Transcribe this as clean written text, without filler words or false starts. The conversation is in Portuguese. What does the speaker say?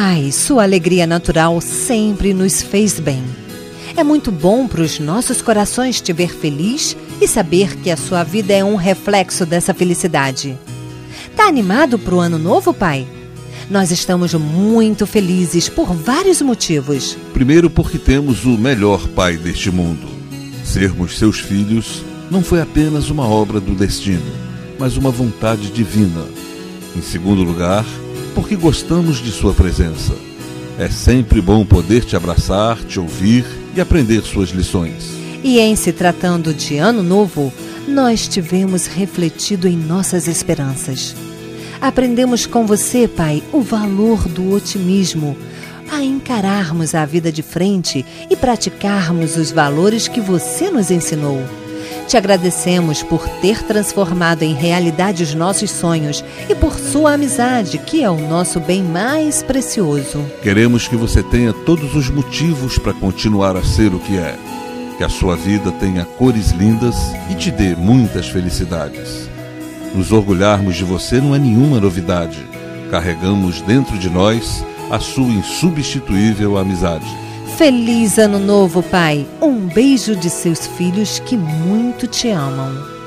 Pai, sua alegria natural sempre nos fez bem. É muito bom para os nossos corações te ver feliz e saber que a sua vida é um reflexo dessa felicidade. Tá animado para o ano novo, Pai? Nós estamos muito felizes por vários motivos. Primeiro, porque temos o melhor pai deste mundo. Sermos seus filhos não foi apenas uma obra do destino, mas uma vontade divina. Em segundo lugar, porque gostamos de sua presença. É sempre bom poder te abraçar, te ouvir e aprender suas lições. E em se tratando de ano novo, nós tivemos refletido em nossas esperanças. Aprendemos com você, Pai, o valor do otimismo, a encararmos a vida de frente e praticarmos os valores que você nos ensinou. Te agradecemos por ter transformado em realidade os nossos sonhos e por sua amizade, que é o nosso bem mais precioso. Queremos que você tenha todos os motivos para continuar a ser o que é. Que a sua vida tenha cores lindas e te dê muitas felicidades. Nos orgulharmos de você não é nenhuma novidade. Carregamos dentro de nós a sua insubstituível amizade. Feliz Ano Novo, Pai! Um beijo de seus filhos que muito te amam.